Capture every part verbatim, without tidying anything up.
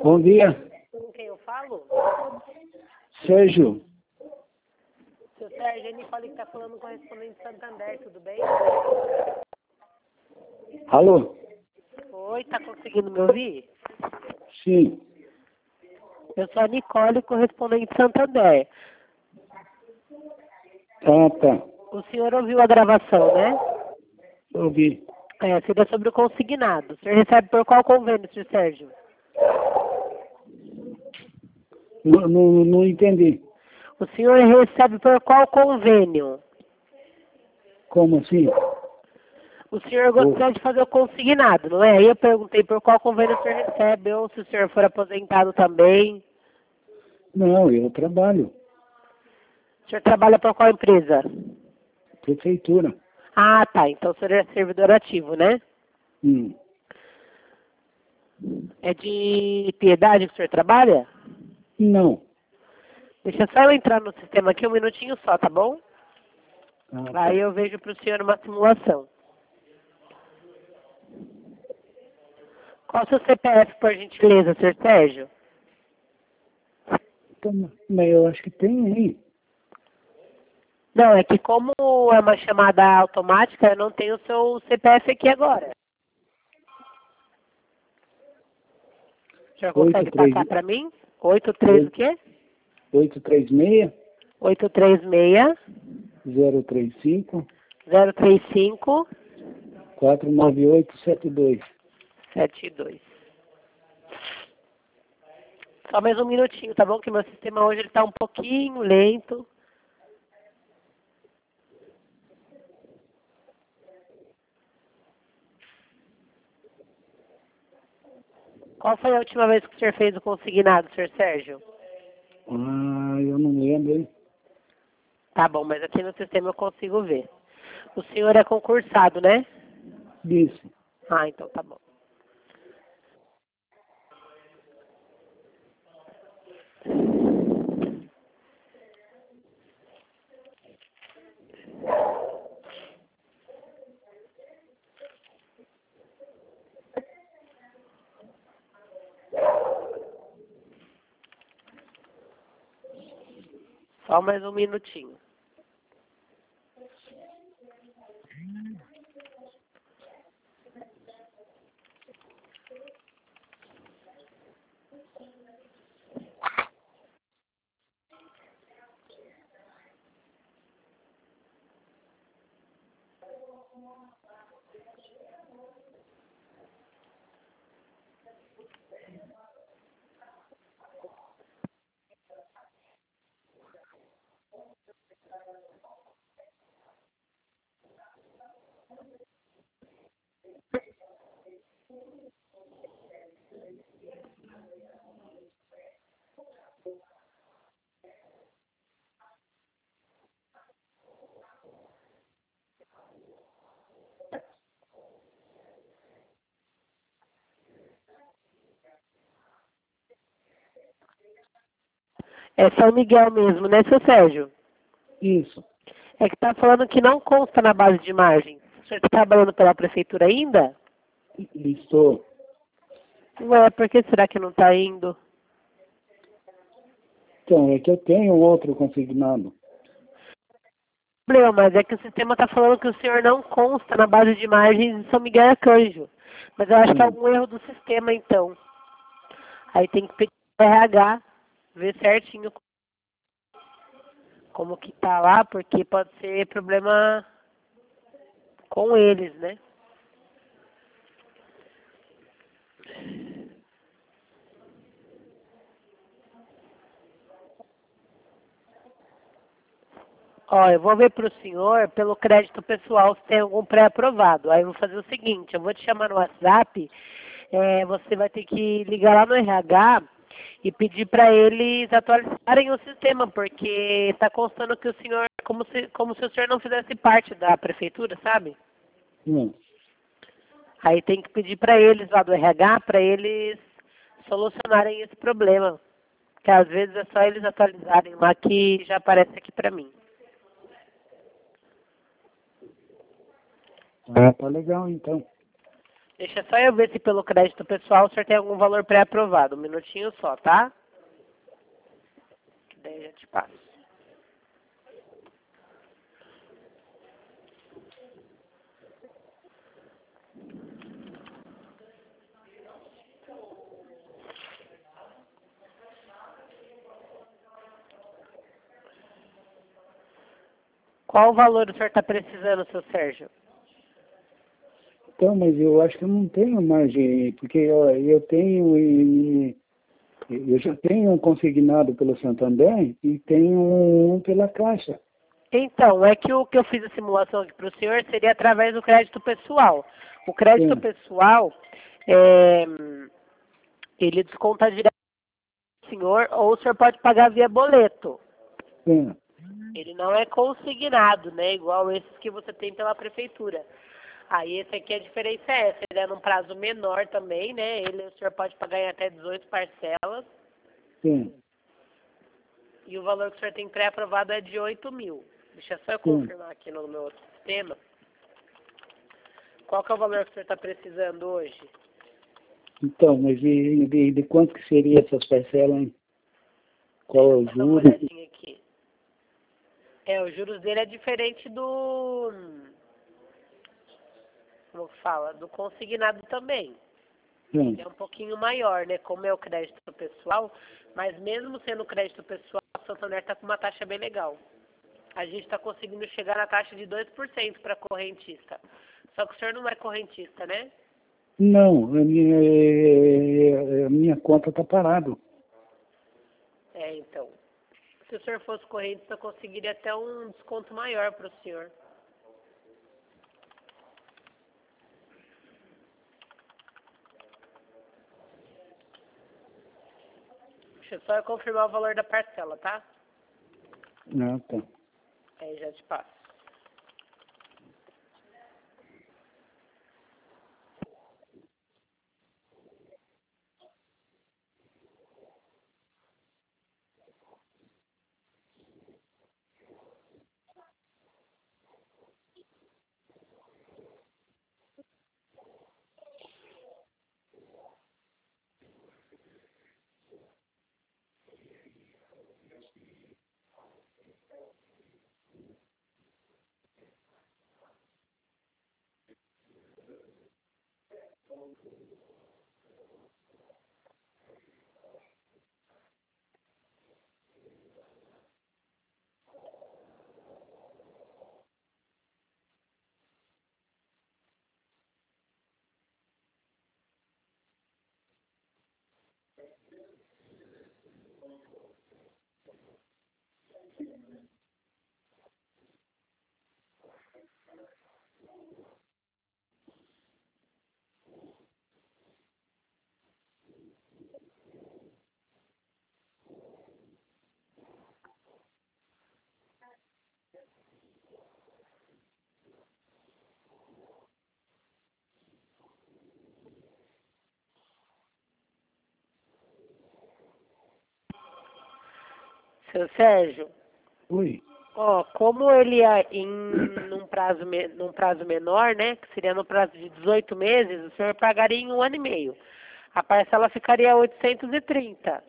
Bom dia, Com quem eu falo? Sérgio. Seu Sérgio, é Nicole que está falando, correspondente de Santander, tudo bem? Alô? Oi, tá conseguindo me ouvir? Sim. Eu sou a Nicole, correspondente de Santander. Ah, tá. O senhor ouviu a gravação, né? Ouvi. É, seria sobre o consignado. O senhor recebe por qual convênio, senhor Sérgio? Não, não, não entendi. O senhor recebe por qual convênio? Como assim? O senhor gostaria de fazer o consignado, não é? Aí eu perguntei por qual convênio o senhor recebe, ou se o senhor for aposentado também. Não, eu trabalho. O senhor trabalha por qual empresa? Prefeitura. Ah, tá. Então o senhor é servidor ativo, né? Hum. É de Piedade que o senhor trabalha? Não. Deixa só eu entrar no sistema aqui um minutinho só, tá bom? Ah, Aí tá. eu vejo para o senhor uma simulação. Qual o seu C P F, por gentileza, senhor Sérgio? Então, mas eu acho que tem aí. Não, é que como é uma chamada automática, eu não tenho o seu C P F aqui agora. O senhor Oito consegue três passar para mim? oito três o quê? oito três seis oito três seis, zero três cinco zero três cinco, quatro nove oito sete dois. sete dois. Só mais um minutinho, tá bom? Que meu sistema hoje ele tá um pouquinho lento. Qual foi a última vez que o senhor fez o consignado, senhor Sérgio? Ah, eu não lembro, hein? Tá bom, mas aqui no sistema eu consigo ver. O senhor é concursado, né? Isso. Ah, então tá bom. Só mais um minutinho. É São Miguel mesmo, né, seu Sérgio? Isso. É que tá falando que não consta na base de margem. O senhor tá trabalhando pela prefeitura ainda? Estou. Ué, por que será que não tá indo? Então, é que eu tenho outro consignado. Problema, mas é que o sistema tá falando que o senhor não consta na base de margens de São Miguel Arcanjo. Mas eu acho que é Hum. algum erro do sistema, então. Aí tem que pedir o R H, ver certinho como que tá lá, porque pode ser problema com eles, né? Ó, eu vou ver para o senhor, pelo crédito pessoal, se tem algum pré-aprovado. Aí eu vou fazer o seguinte, eu vou te chamar no WhatsApp, é, você vai ter que ligar lá no R H e pedir para eles atualizarem o sistema, porque está constando que o senhor, como se, como se o senhor não fizesse parte da prefeitura, sabe? Hum. Aí tem que pedir para eles lá do R H, para eles solucionarem esse problema. Que às vezes é só eles atualizarem lá que já aparece aqui para mim. Ah, tá legal, então. Deixa só eu ver se pelo crédito pessoal o senhor tem algum valor pré-aprovado. Um minutinho só, tá? Que daí eu já te passo. Qual o valor o senhor está precisando, seu Sérgio? Então, mas eu acho que eu não tenho margem, porque eu, eu tenho e eu já tenho um consignado pelo Santander e tenho um pela Caixa. Então, é que o que eu fiz a simulação aqui para o senhor seria através do crédito pessoal. O crédito Sim, pessoal, é, ele desconta direto do senhor ou o senhor pode pagar via boleto. sim, Ele não é consignado, né? Igual esses que você tem pela prefeitura. Aí esse aqui a diferença é essa, ele é num prazo menor também, né? Ele o senhor pode pagar em até dezoito parcelas sim, e o valor que o senhor tem pré-aprovado é de oito mil. Deixa só eu sim. confirmar aqui no meu outro sistema. Qual que é o valor que o senhor está precisando hoje? Então, mas de, de, de quanto que seria essas parcelas, hein? Qual é o Deixa eu dar uma juro? olhadinha aqui. É, os juros dele é diferente do... Como que fala? Do consignado também. Sim. É um pouquinho maior, né? Como é o crédito pessoal, mas mesmo sendo crédito pessoal, o Santander está com uma taxa bem legal. A gente está conseguindo chegar na taxa de dois por cento para correntista. Só que o senhor não é correntista, né? Não, a minha, é, a minha conta está parada. É, então. Se o senhor fosse correntista, eu conseguiria até um desconto maior para o senhor. Deixa eu só confirmar o valor da parcela, tá? Ah, tá. Aí já te passo. Seu Sérgio, Oi. ó, como ele é em num prazo, me- num prazo menor, né, que seria no prazo de dezoito meses, o senhor pagaria em um ano e meio. A parcela ficaria oitocentos e trinta.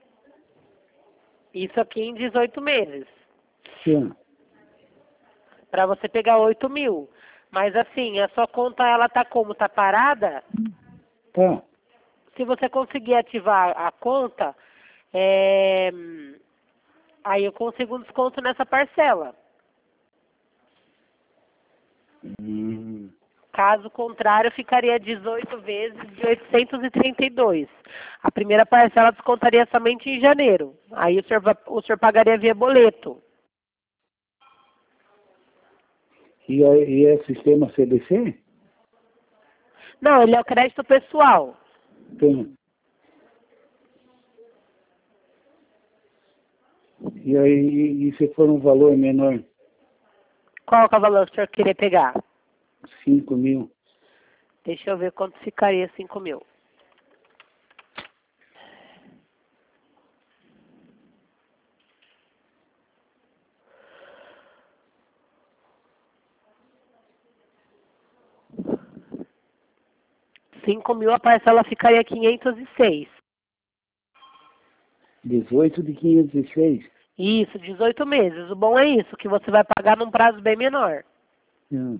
Isso aqui em dezoito meses. Sim. Para você pegar oito mil. Mas assim, a sua conta, ela tá como? Tá parada? Tá. Se você conseguir ativar a conta, é, aí eu consigo um desconto nessa parcela. Hum. Caso contrário, ficaria dezoito vezes de oitocentos e trinta e dois. A primeira parcela descontaria somente em janeiro. Aí o senhor, va- o senhor pagaria via boleto. E, é- e é sistema C D C? Não, ele é o crédito pessoal. Tem. E aí, e se for um valor menor, Qual que é o valor que o senhor queria pegar? cinco mil? Deixa eu ver quanto ficaria cinco mil. cinco mil a parcela ficaria quinhentos e seis. dezoito de quinhentos e seis? Isso, dezoito meses. O bom é isso, que você vai pagar num prazo bem menor. Hum.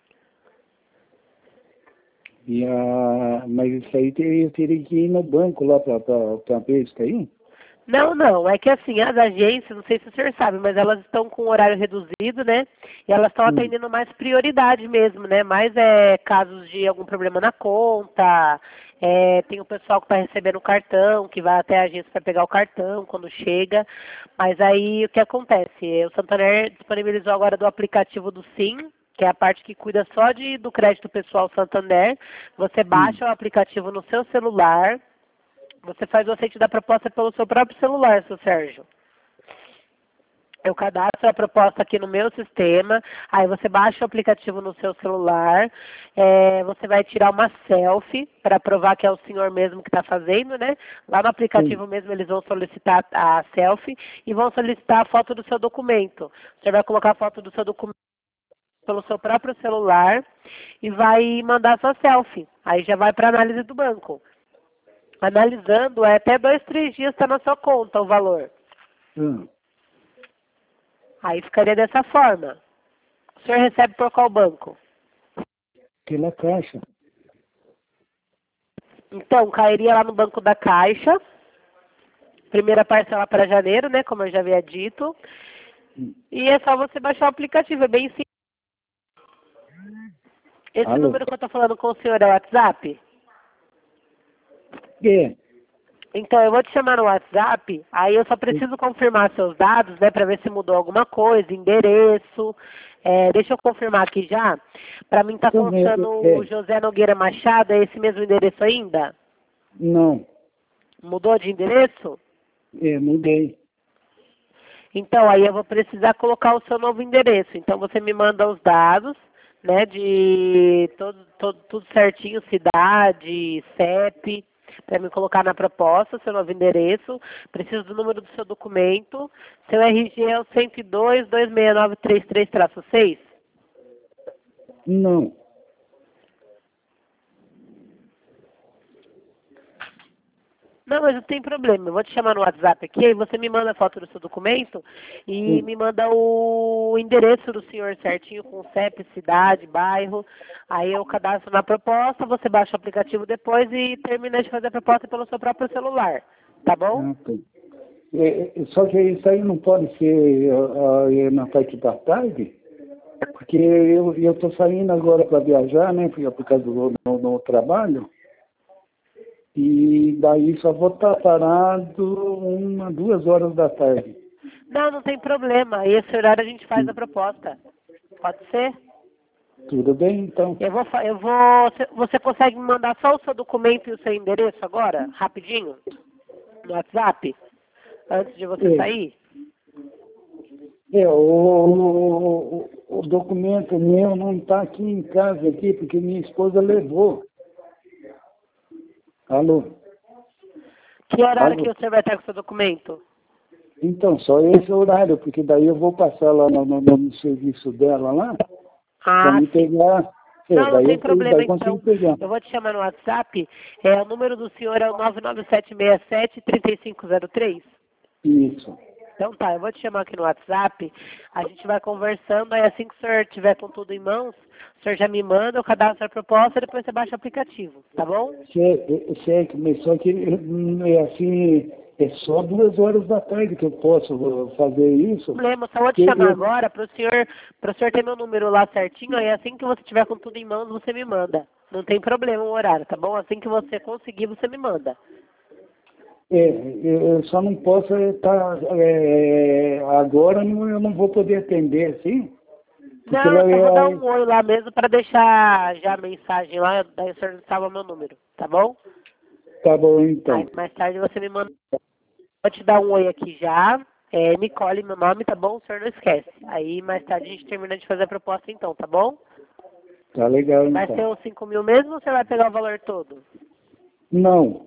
E a... Mas isso aí eu teria que ir no banco lá para ver isso aí? Não, não. É que assim, as agências, não sei se o senhor sabe, mas elas estão com horário reduzido, né? E elas estão Hum. atendendo mais prioridade mesmo, né? Mais é, casos de algum problema na conta. É, tem o pessoal que está recebendo o cartão, que vai até a agência para pegar o cartão quando chega. Mas aí o que acontece? O Santander disponibilizou agora do aplicativo do Sim, que é a parte que cuida só de, do crédito pessoal Santander. Você baixa Hum. o aplicativo no seu celular. Você faz o aceite da proposta pelo seu próprio celular, seu Sérgio. Eu cadastro a proposta aqui no meu sistema, aí você baixa o aplicativo no seu celular, é, você vai tirar uma selfie para provar que é o senhor mesmo que está fazendo, né? Lá no aplicativo Sim. mesmo eles vão solicitar a selfie e vão solicitar a foto do seu documento. Você vai colocar a foto do seu documento pelo seu próprio celular e vai mandar sua selfie. Aí já vai para análise do banco. Analisando, é até dois, três dias está na sua conta o valor. Hum. Aí ficaria dessa forma. O senhor recebe por qual banco? Pela Caixa. Então, cairia lá no banco da Caixa. Primeira parcela para janeiro, né? Como eu já havia dito. Hum. E é só você baixar o aplicativo, é bem simples. Esse Alô? número que eu estou falando com o senhor é o WhatsApp? É. Então, eu vou te chamar no WhatsApp, aí eu só preciso confirmar seus dados, né, para ver se mudou alguma coisa, endereço. É, deixa eu confirmar aqui já. Para mim tá Tô vendo, constando é. o José Nogueira Machado, é esse mesmo endereço ainda? Não. Mudou de endereço? É, mudei. Então, aí eu vou precisar colocar o seu novo endereço. Então, você me manda os dados, né, de todo, todo, tudo certinho, cidade, C E P, para me colocar na proposta, seu novo endereço. Preciso do número do seu documento. Seu R G é o cento e dois, dois seis nove três três seis? Não. Não, mas não tem problema. Eu vou te chamar no WhatsApp aqui, aí você me manda a foto do seu documento e Hum. me manda o endereço do senhor certinho, com C E P, cidade, bairro. Aí eu cadastro na proposta, você baixa o aplicativo depois e termina de fazer a proposta pelo seu próprio celular. Tá bom? Ah, tá. É, é, só que isso aí não pode ser ah, ah, na parte da tarde, porque eu estou saindo agora para viajar, né, por por causa do no, no trabalho, e daí só vou estar parado uma, duas horas da tarde. Não, não tem problema. Aí esse horário a gente faz a proposta. Pode ser? Tudo bem, então? Eu vou, fa- eu vou. Você você consegue me mandar só o seu documento e o seu endereço agora, rapidinho, no WhatsApp, antes de você É, sair? é o, o, o documento meu não está aqui em casa, aqui, porque minha esposa levou. Alô? Que horário Alô? que você vai estar com o seu documento? Então, só esse horário, porque daí eu vou passar lá no, no, no serviço dela lá, para Ah, me sim. pegar. É, Não, não daí tem eu, daí problema eu consigo então. pegar. Eu vou te chamar no WhatsApp. É, o número do senhor é o nove nove sete seis sete, três cinco zero três. Isso. Então tá, eu vou te chamar aqui no WhatsApp, a gente vai conversando, aí assim que o senhor tiver com tudo em mãos, o senhor já me manda, eu cadastro a proposta e depois você baixa o aplicativo, tá bom? Certo, certo, mas só que hum, é assim, é só duas horas da tarde que eu posso uh, fazer isso. Problema, só vou te Eu, chamar eu, agora para o senhor, para o senhor ter meu número lá certinho, aí assim que você tiver com tudo em mãos, você me manda. Não tem problema o horário, tá bom? Assim que você conseguir, você me manda. é, eu só não posso estar, é, agora não, eu não vou poder atender, assim, porque Não, lá eu só vou dar é, um oi lá mesmo para deixar já a mensagem lá, daí o senhor salva meu número, tá bom? tá bom Aí então. mais tarde você me manda. Vou te dar um oi aqui já. É Nicole, meu nome, tá bom? O senhor não esquece. Aí mais tarde a gente termina de fazer a proposta então, tá bom? Tá legal Vai então. ser os cinco mil mesmo ou você vai pegar o valor todo? Não,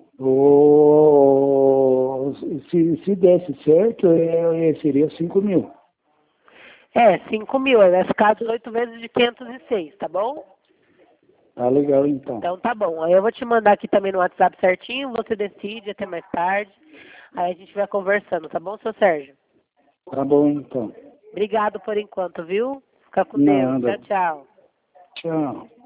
o, se, se desse certo, é, é, seria cinco mil. É, cinco mil. Aí vai ficar dezoito vezes de quinhentos e seis, tá bom? Tá legal, então. Então tá bom. Aí eu vou te mandar aqui também no WhatsApp certinho, você decide até mais tarde. Aí a gente vai conversando, tá bom, seu Sérgio? Tá bom, então. Obrigado por enquanto, viu? Fica com Nada. Deus. Tchau, tchau. Tchau.